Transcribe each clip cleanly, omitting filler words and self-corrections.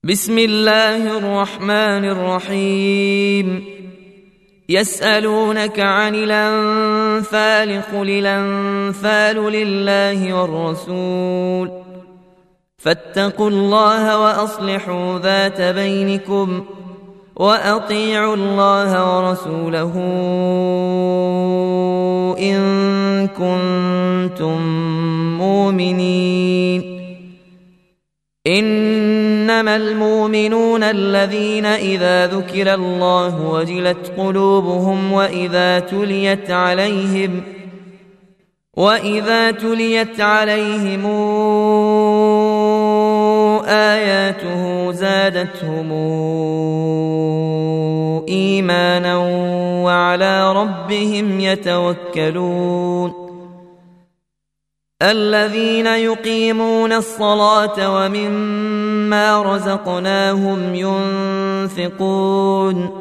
بسم الله الرحمن الرحيم. يسألونك عن الأنفال قل الأنفال لله والرسول فاتقوا الله وأصلحوا ذات بينكم وأطيعوا الله ورسوله إن كنتم مؤمنين. إنما المؤمنون الذين إذا ذكر الله وجلت قلوبهم وإذا تليت عليهم آياته زادتهم إيمانا وعلى ربهم يتوكلون. الذين يقيمون الصلاة ومما رزقناهم ينفقون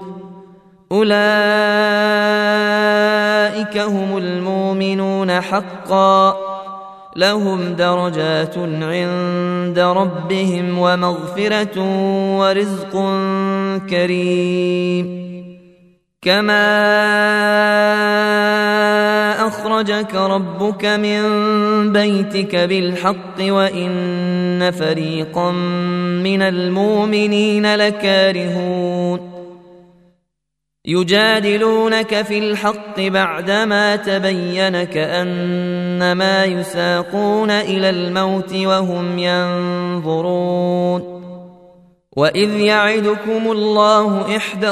أولئك هم المؤمنون حقا لهم درجات عند ربهم ومغفرة ورزق كريم. كما أخرجك ربك من بيتك بالحق وإن فريقا من المؤمنين لكارهون. يجادلونك في الحق بعدما تبين كأنما يساقون إلى الموت وهم ينظرون. وإذ يعدكم الله إحدى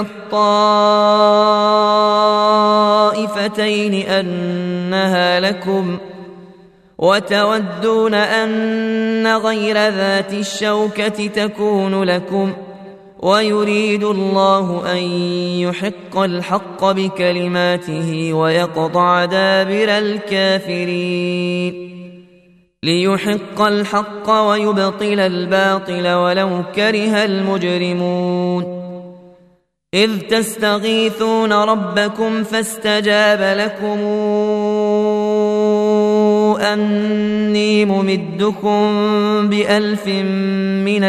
الطائفتين أنها لكم وتودون أن غير ذات الشوكة تكون لكم ويريد الله أن يحق الحق بكلماته ويقطع دابر الكافرين ليحق الحق ويبطل الباطل ولو كره المجرمون. إذ تستغيثون ربكم فاستجاب لكم أني ممدكم ب1000 من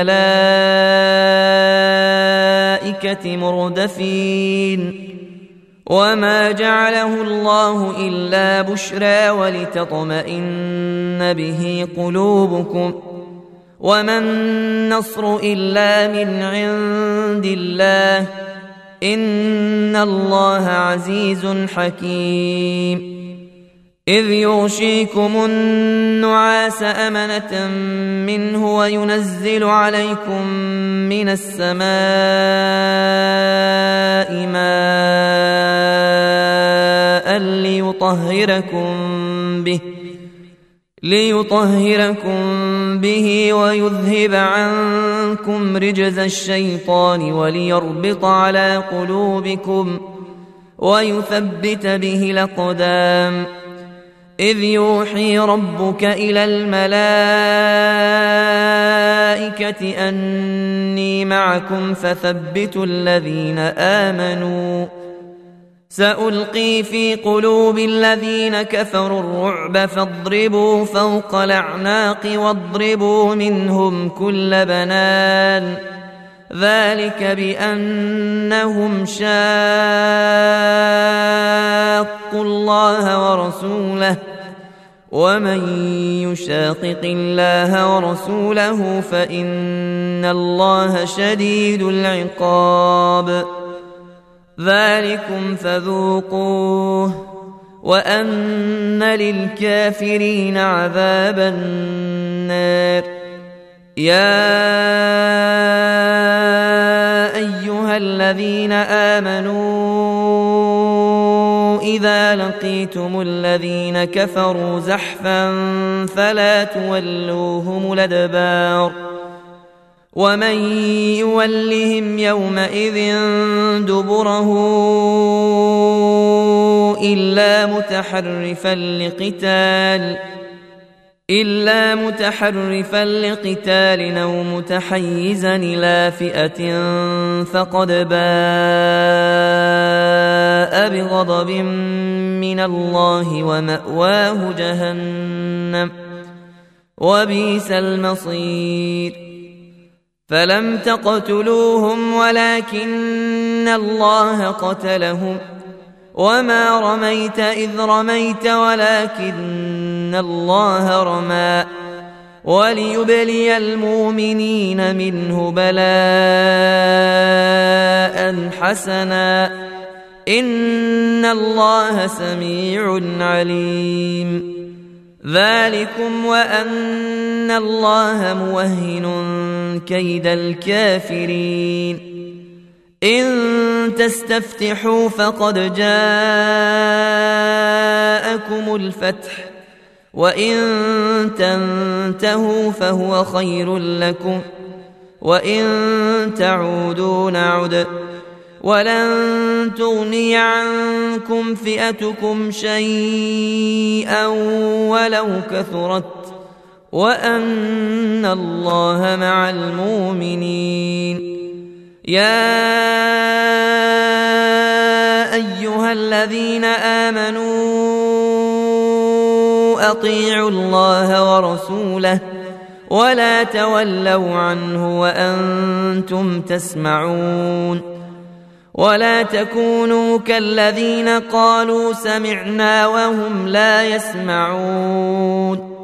الملائكة مردفين. وما جعله الله إلا بشرى ولتطمئن به قلوبكم وما النصر إلا من عند الله إن الله عزيز حكيم. إذ يغشيكم النعاس أمنة منه وينزل عليكم من السماء ماء ليطهركم به ويذهب عنكم رجز الشيطان وليربط على قلوبكم ويثبت به الأقدام. إذ يوحي ربك إلى الملائكة أني معكم فثبتوا الذين آمنوا سألقي في قلوب الذين كفروا الرعب فاضربوا فوق الأعناق واضربوا منهم كل بنان ذلك بأنهم شاقوا الله ورسوله ومن يشاقق الله ورسوله فإن الله شديد العقاب. ذلكم فذوقوه وأن للكافرين عذاب النار. يا أيها الذين آمنوا إذا لقيتم الذين كفروا زحفا فلا تولوهم الأدبار ومن يولهم يومئذ دبره إلا متحرفا لقتال أو متحيزا إلى فئة فقد باء بغضب من الله ومأواه جهنم وبئس المصير. فلم تقتلوهم ولكن الله قتلهم وما رميت إذ رميت ولكن الله رمى وليبلي المؤمنين منه بلاء حسنا إن الله سميع عليم ذلكم وأن الله موهن كيد الكافرين إن تستفتحوا فقد جاءكم الفتح وإن تنتهوا فهو خير لكم وإن تعودوا نعد ولن تغني عنكم فئتكم شيئا ولو كثرت وأن الله مع المؤمنين يا أيها الذين آمنوا أطيعوا الله ورسوله ولا تولوا عنه وأنتم تسمعون ولا تكونوا كالذين قالوا سمعنا وهم لا يسمعون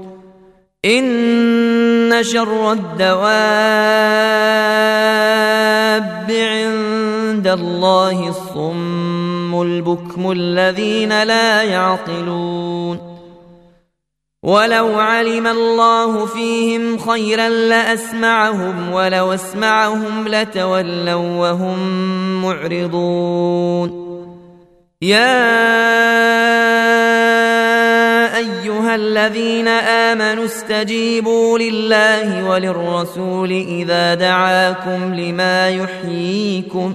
إن شر الدواب عند الله الصم البكم الذين لا يعقلون ولو علم الله فيهم خيرا لأسمعهم ولو أسمعهم لتولوا وهم معرضون يا أيها الذين آمنوا استجيبوا لله وللرسول إذا دعاكم لما يحييكم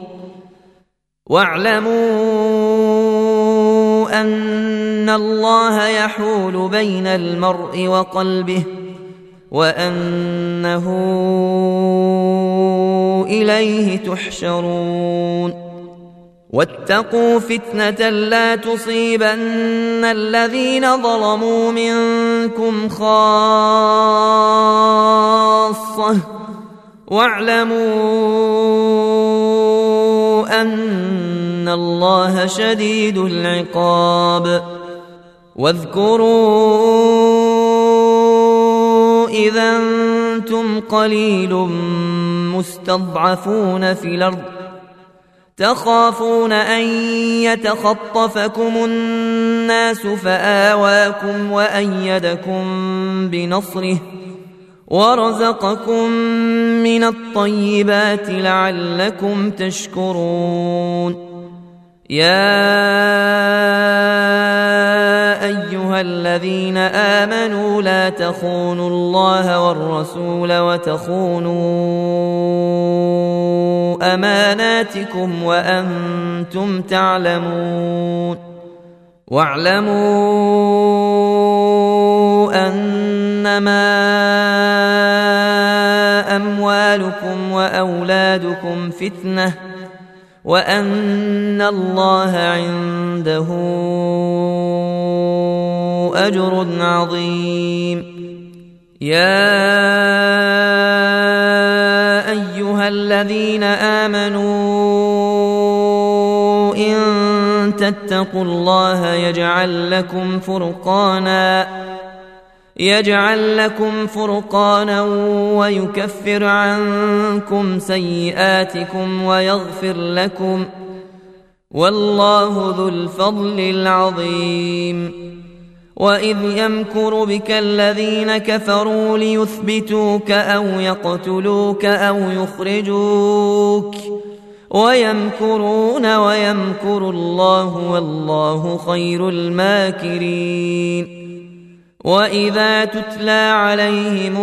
واعلموا أن الله يحول بين المرء وقلبه وأنه إليه تحشرون واتقوا فتنة لا تصيبن الذين ظلموا منكم خاصة واعلموا أن الله شديد العقاب واذكروا إذا أنتم قليل مستضعفون في الأرض تخافون أن يتخطفكم الناس فآواكم وأيدكم بنصره ورزقكم من الطيبات لعلكم تشكرون يا أيها الذين آمنوا لا تخونوا الله والرسول وتخونوا أماناتكم وأنتم تعلمون واعلموا أنما أموالكم وأولادكم فتنة وأن الله عنده أجر عظيم يا أيها الذين آمنوا إن تتقوا الله يجعل لكم فرقانا ويكفر عنكم سيئاتكم ويغفر لكم والله ذو الفضل العظيم وإذ يمكر بك الذين كفروا ليثبتوك أو يقتلوك أو يخرجوك ويمكرون ويمكر الله والله خير الماكرين وإذا تتلى عليهم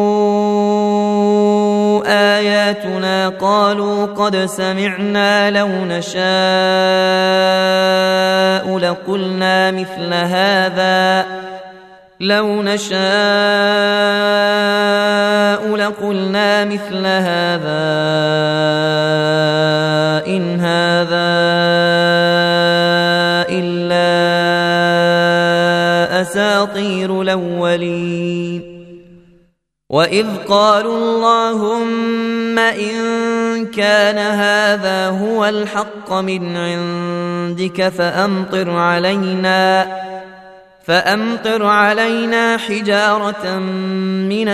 آياتنا قالوا قد سمعنا لو نشاء لقلنا مثل هذا إن هذا إلا أساطير الأولين وإذ قالوا اللهم إن كان هذا هو الحق من عندك فأمطر علينا حجارة من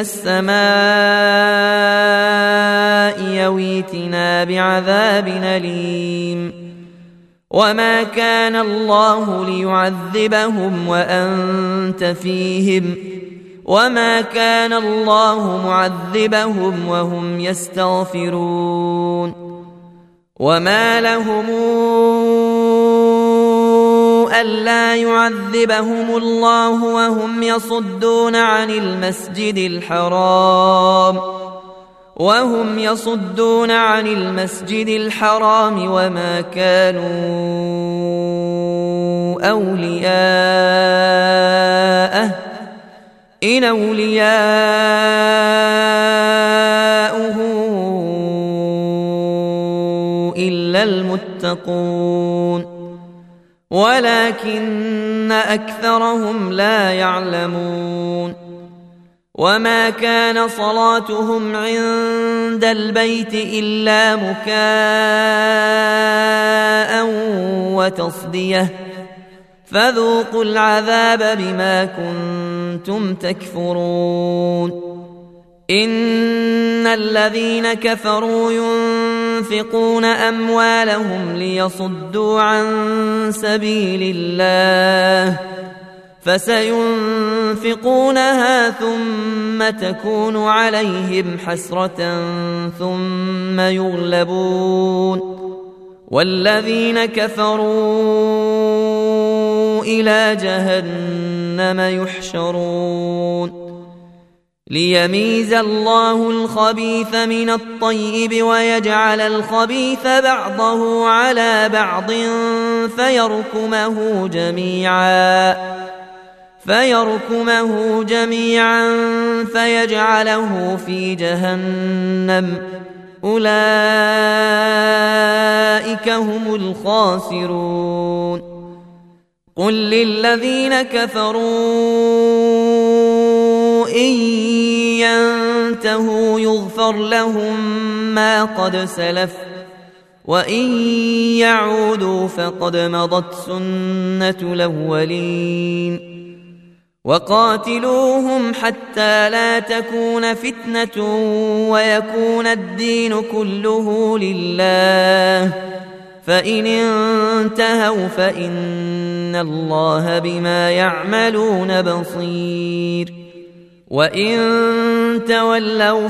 السماء يويتنا بعذاب أليم وما كان الله ليعذبهم وأنت فيهم وما كان الله معذبهم وهم يستغفرون وما لهم ألا يعذبهم الله وهم يصدون عن المسجد الحرام وما كانوا أولياءه إن أولياؤه إلا المتقون ولكن أكثرهم لا يعلمون وما كان صلاتهم عند البيت إلا مكاء وتصدية فذوقوا العذاب بما كنتم تكفرون إن الذين كفروا ينفقون أموالهم ليصدوا عن سبيل الله فسينفقونها ثم تكون عليهم حسرة ثم يغلبون والذين كفروا إلى جهنم يحشرون ليميز الله الخبيث من الطيب ويجعل الخبيث بعضه على بعض فيركمه جميعا فيجعله في جهنم أولئك هم الخاسرون قل للذين كفروا إن ينتهوا يغفر لهم ما قد سلف وإن يعودوا فقد مضت سنة الأولين وقاتلوهم حتى لا تكون فتنة ويكون الدين كله لله فإن انتهوا فإن الله بما يعملون بصير وإن تولوا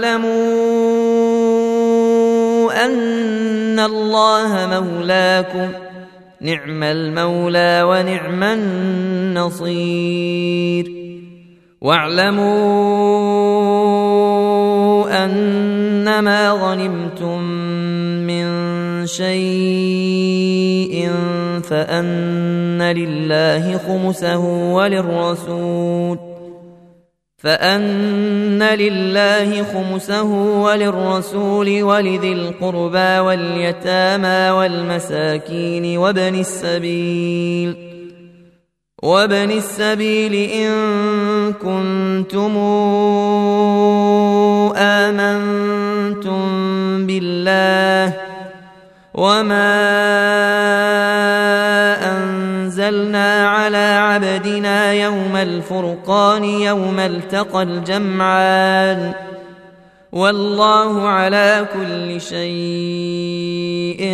فاعلموا أن الله مولاكم نعم المولى ونعم النصير واعلموا أنما غنمتم من شيء فأن لله خمسه وللرسول ولذي القربى واليتامى والمساكين وابن السبيل إن كنتم آمنتم بالله وما أنزلنا على عبدنا يوم الفرقان يوم التقى الجمعان والله على كل شيء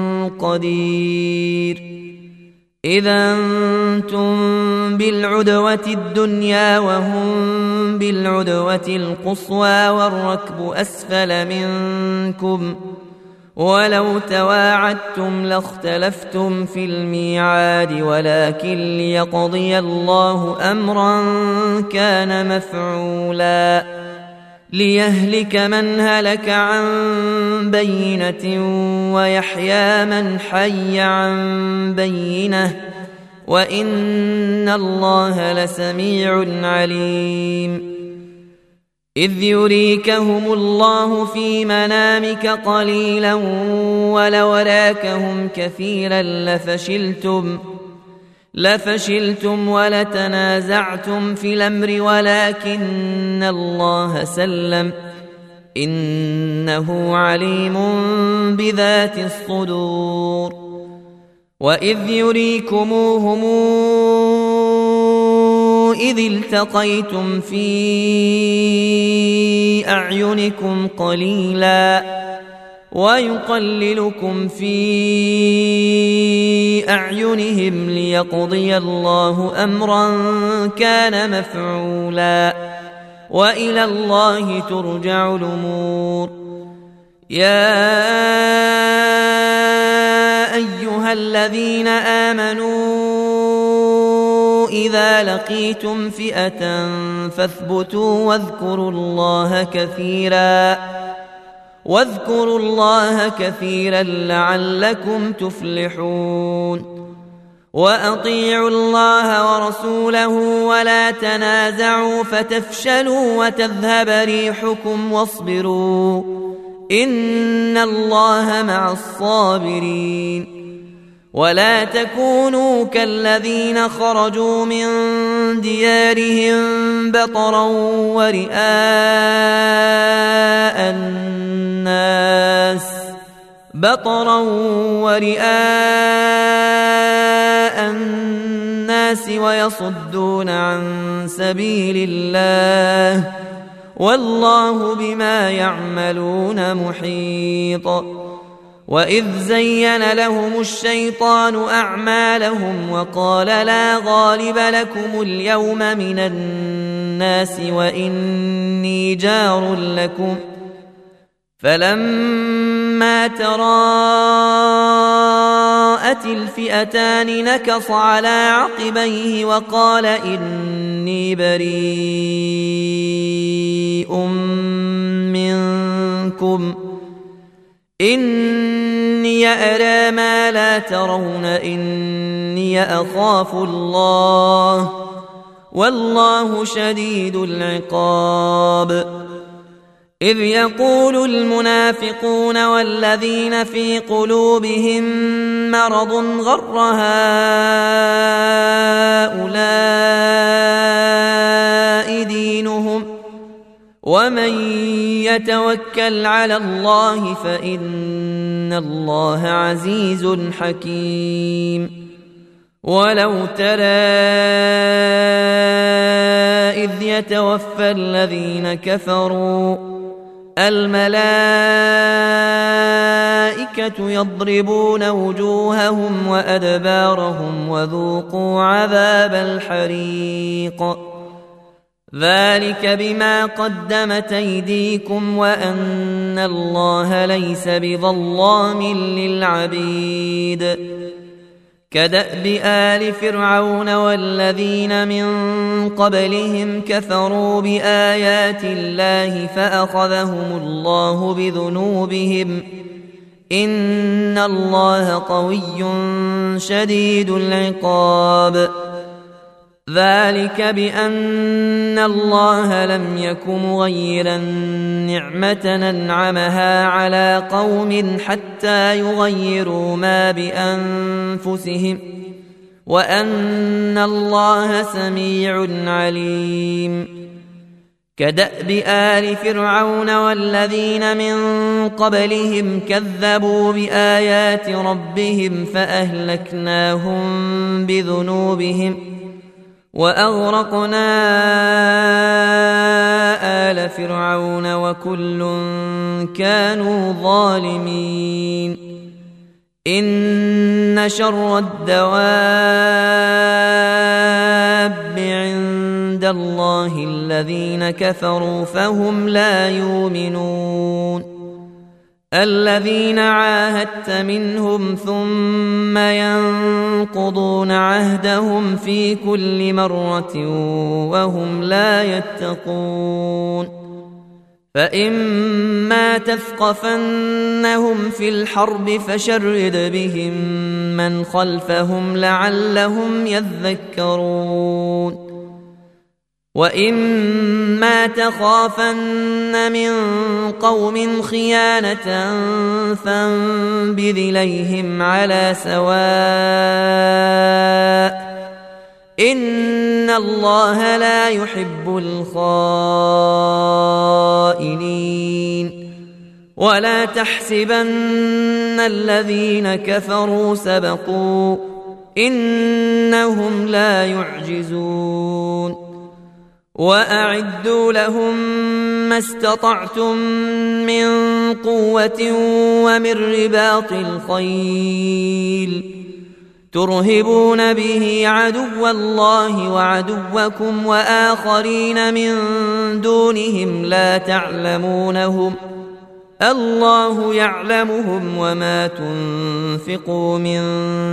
قدير إذا أنتم بالعدوة الدنيا وهم بالعدوة القصوى والركب أسفل منكم ولو تواعدتم لاختلفتم في الميعاد ولكن ليقضي الله أمرا كان مفعولا ليهلك من هلك عن بينة ويحيى من حي عن بينة وإن الله لسميع عليم إذ يريكهم الله في منامك قليلا ولو راكهم كثيرا لفشلتم ولتنازعتم في الأمر ولكن الله سلم إن إنه عليم بذات الصدور وإذ يريكموهم إذ التقيتم في أعينكم قليلا ويقللكم في أعينهم ليقضي الله أمرا كان مفعولا وإلى الله ترجع الأمور يا أيها الذين آمنوا إذا لقيتم فئة فاثبتوا واذكروا الله كثيرا لعلكم تفلحون وأطيعوا الله ورسوله ولا تنازعوا فتفشلوا وتذهب ريحكم واصبروا إن الله مع الصابرين ولا تكونوا كالذين خرجوا من ديارهم بطرا ورئاء الناس ويصدون عن سبيل الله والله بما يعملون محيط وإذ زين لهم الشيطان أعمالهم وقال لا غالب لكم اليوم من الناس وإني جار لكم فلما تراءت الفئتان نكص على عقبيه وقال إني بريء منكم إني أرى ما لا ترون إني أخاف الله والله شديد العقاب إذ يقول المنافقون والذين في قلوبهم مرض غر هؤلاء دينهم ومن يتوكل على الله فإن الله عزيز حكيم ولو ترى إذ يتوفى الذين كفروا الملائكة يضربون وجوههم وأدبارهم وذوقوا عذاب الحريق ذلك بما قدمت أيديكم وأن الله ليس بظلام للعبيد كدأب آل فرعون والذين من قبلهم كفروا بآيات الله فأخذهم الله بذنوبهم إن الله قوي شديد العقاب ذلك بأن الله لم يك مغيرا نعمة أنعمها على قوم حتى يغيروا ما بأنفسهم وأن الله سميع عليم كدأب آل فرعون والذين من قبلهم كذبوا بآيات ربهم فأهلكناهم بذنوبهم وأغرقنا آل فرعون وكل كانوا ظالمين إن شر الدواب عند الله الذين كفروا فهم لا يؤمنون الذين عاهدت منهم ثم ينقضون عهدهم في كل مرة وهم لا يتقون فإما تثقفنهم في الحرب فشرد بهم من خلفهم لعلهم يذكرون وإما تخافن من قوم خيانة فانبذ إليهم على سواء إن الله لا يحب الخائنين ولا تحسبن الذين كفروا سبقوا إنهم لا يعجزون وأعدوا لهم ما استطعتم من قوة ومن رباط الخيل ترهبون به عدو الله وعدوكم وآخرين من دونهم لا تعلمونهم الله يعلمهم وما تنفقوا من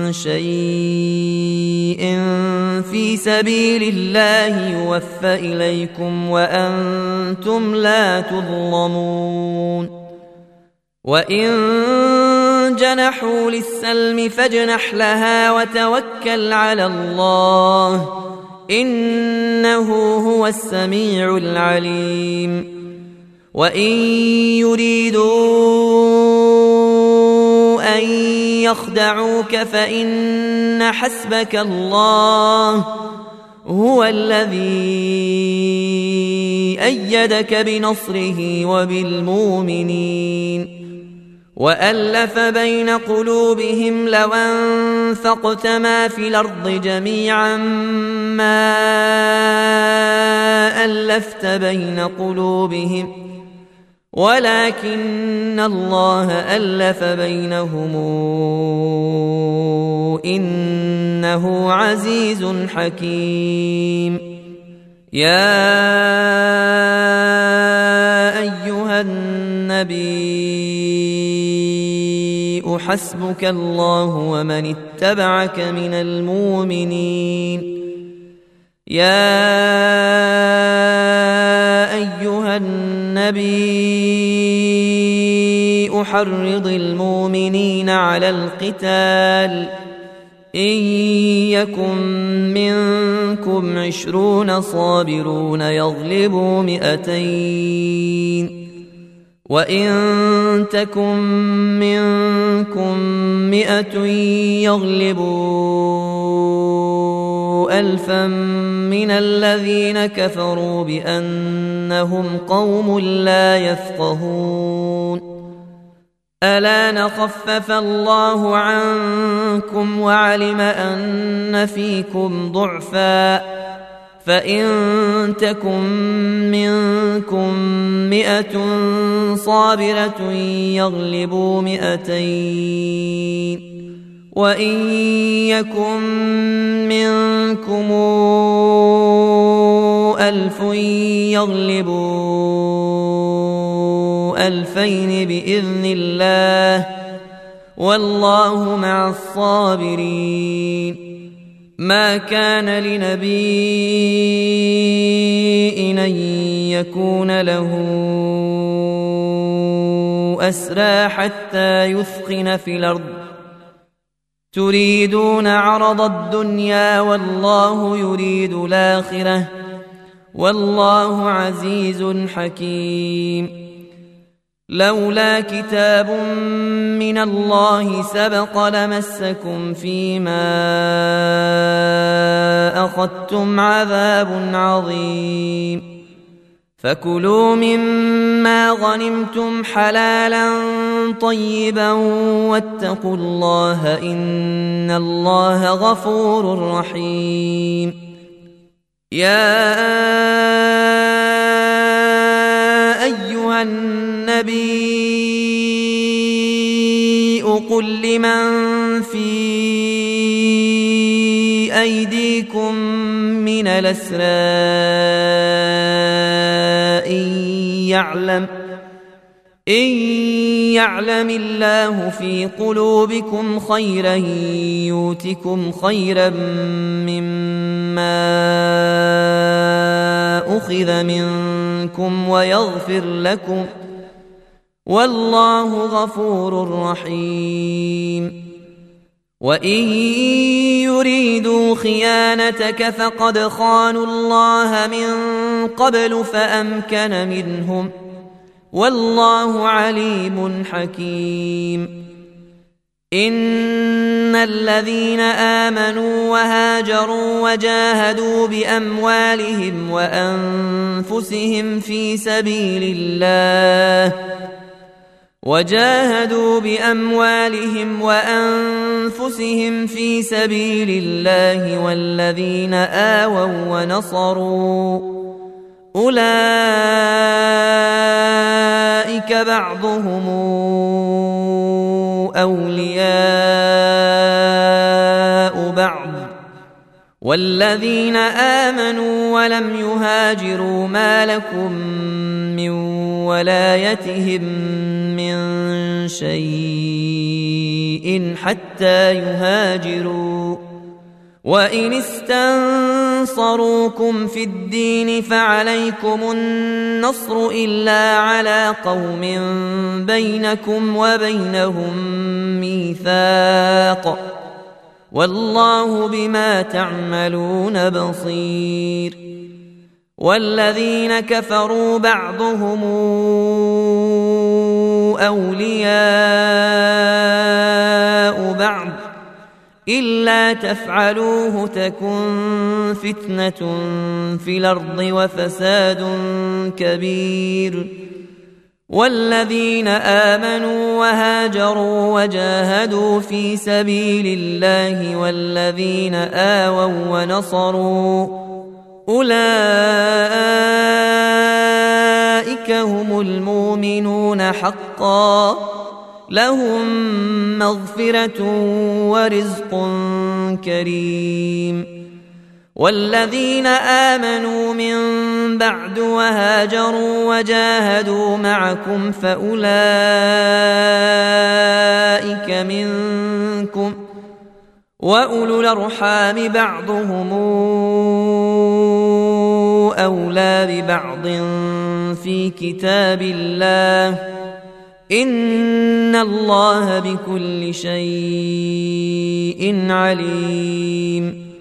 شيء في سبيل الله يوفى إليكم وأنتم لا تظلمون وإن جنحوا للسلم فاجنح لها وتوكل على الله إنه هو السميع العليم وإن يريدوا أن يخدعوك فإن حسبك الله هو الذي أيدك بنصره وبالمؤمنين وألف بين قلوبهم لو أنفقت ما في الأرض جميعا ما ألفت بين قلوبهم ولكن الله ألف بينهم إنه عزيز حكيم يا أيها النبي حسبك الله ومن اتبعك من المؤمنين يا أيها النبي حرض المؤمنين على القتال إن يكن منكم 20 صابرون يغلبوا 200 وإن تكن منكم 100 يغلبوا 1000 من الذين كفروا بأنهم قوم لا يفقهون ألا نخفف الله عنكم وعلم أن فيكم ضعفا فإن تكن منكم 100 صابرة يغلبوا 200 وإن يكن منكم 1000 يغلبوا 2000 بإذن الله والله مع الصابرين ما كان لنبي أن يكون له أسرى حتى يثخن في الأرض تريدون عرض الدنيا والله يريد الآخرة والله عزيز حكيم لولا كتاب من الله سبق لمسكم فيما أخذتم عذاب عظيم فكلوا مما غنمتم حلالا طيبا واتقوا الله إن الله غفور رحيم يا أيها النبي قل لمن في أيديكم من الأسرى إن يعلم الله في قلوبكم خيرا يؤتكم خيرا مما أخذ منكم ويغفر لكم والله غفور رحيم وإن يريدوا خيانتك فقد خانوا الله من قبل فأمكن منهم والله عليم حكيم إن الذين آمنوا وهاجروا وجاهدوا بأموالهم وأنفسهم في سبيل الله وجاهدوا بأموالهم وأنفسهم في سبيل الله والذين آووا ونصروا أولئك بعضهم أولياء بعض والذين آمنوا ولم يهاجروا ما لكم من ولايتهم من شيء حتى يهاجروا وإن استنصروكم في الدين فعليكم النصر إلا على قوم بينكم وبينهم ميثاق والله بما تعملون بصير والذين كفروا بعضهم أولياء بعض إلا تفعلوه تكن فتنة في الأرض وفساد كبير والذين آمنوا وهاجروا وجاهدوا في سبيل الله والذين آووا ونصروا أولئك هم المؤمنون حقا لهم مغفرة ورزق كريم والذين آمنوا من بعد وهاجروا وجاهدوا معكم فأولئك منكم وأولو الأرحام بعضهم أولى ببعض في كتاب الله إن الله بكل شيء عليم